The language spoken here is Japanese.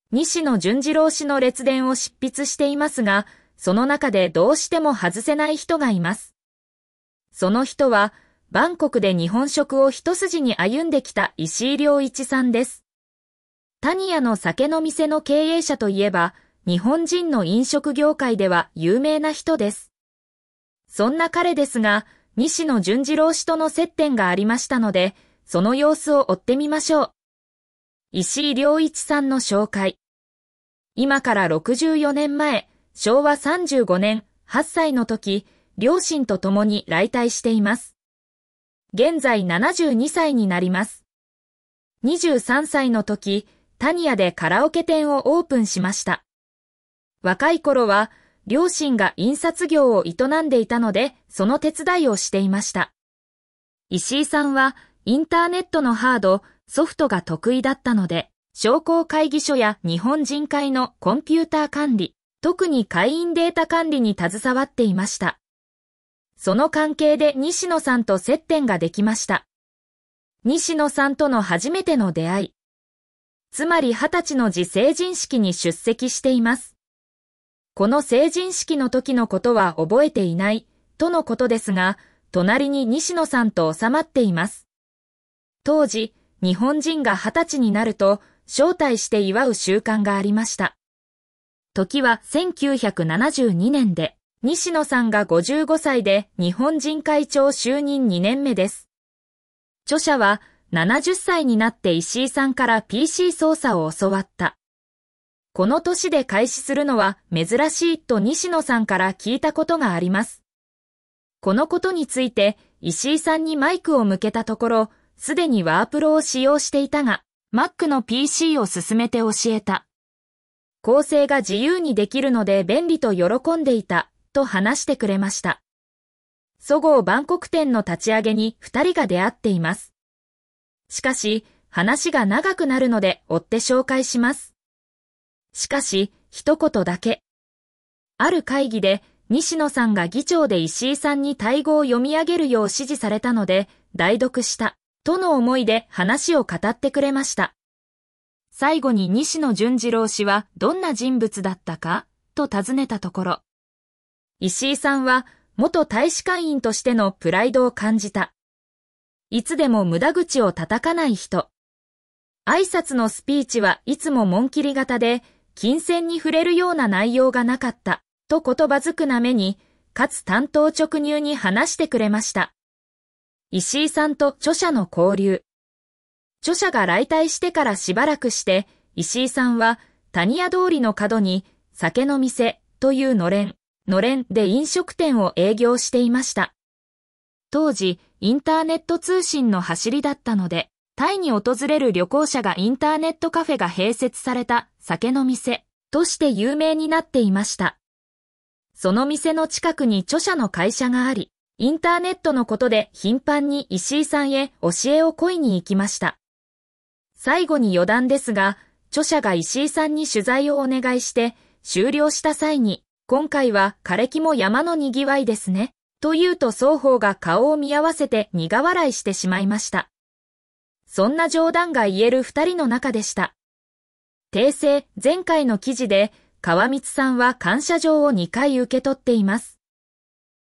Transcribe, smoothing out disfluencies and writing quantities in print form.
西野純次郎氏の列伝を執筆していますが、その中でどうしても外せない人がいます。その人は、バンコクで日本食を一筋に歩んできた石井良一さんです。タニヤの酒の店の経営者といえば、日本人の飲食業界では有名な人です。そんな彼ですが、西野純次郎氏との接点がありましたので、その様子を追ってみましょう。石井良一さんの紹介。今から64年前、昭和35年、8歳の時、両親と共に来台しています。現在72歳になります。23歳の時、タニヤでカラオケ店をオープンしました。若い頃は、両親が印刷業を営んでいたので、その手伝いをしていました。石井さんは、インターネットのハード、ソフトが得意だったので、商工会議所や日本人会のコンピューター管理、特に会員データ管理に携わっていました。その関係で西野さんと接点ができました。西野さんとの初めての出会い。つまり20歳の自成人式に出席しています。この成人式の時のことは覚えていない、とのことですが、隣に西野さんと収まっています。当時、日本人が20歳になると、招待して祝う習慣がありました。時は1972年で、西野さんが55歳で日本人会長就任2年目です。著者は70歳になって石井さんから PC 操作を教わった。この年で開始するのは珍しいと西野さんから聞いたことがあります。このことについて石井さんにマイクを向けたところ、すでにワープロを使用していたが、Mac の PC を勧めて教えた。構成が自由にできるので便利と喜んでいた、と話してくれました。そごうバンコク店の立ち上げに2人が出会っています。しかし、話が長くなるので追って紹介します。しかし、一言だけ。ある会議で、西野さんが議長で石井さんにタイ語を読み上げるよう指示されたので、代読した、との思いで話を語ってくれました。最後に西野純次郎氏はどんな人物だったか、と尋ねたところ、石井さんは元大使館員としてのプライドを感じた。いつでも無駄口を叩かない人。挨拶のスピーチはいつも紋切り型で、金銭に触れるような内容がなかった、と言葉少なめに、かつ単刀直入に話してくれました。石井さんと著者の交流。著者が来台してからしばらくして、石井さんは谷屋通りの角に酒の店というのれんで飲食店を営業していました。当時、インターネット通信の走りだったので、タイに訪れる旅行者がインターネットカフェが併設された酒の店として有名になっていました。その店の近くに著者の会社があり、インターネットのことで頻繁に石井さんへ教えを請いに行きました。最後に余談ですが、著者が石井さんに取材をお願いして終了した際に、今回は枯れ木も山のにぎわいですね、と言うと双方が顔を見合わせて苦笑いしてしまいました。そんな冗談が言える二人の中でした。訂正、前回の記事で、川光さんは感謝状を2回受け取っています。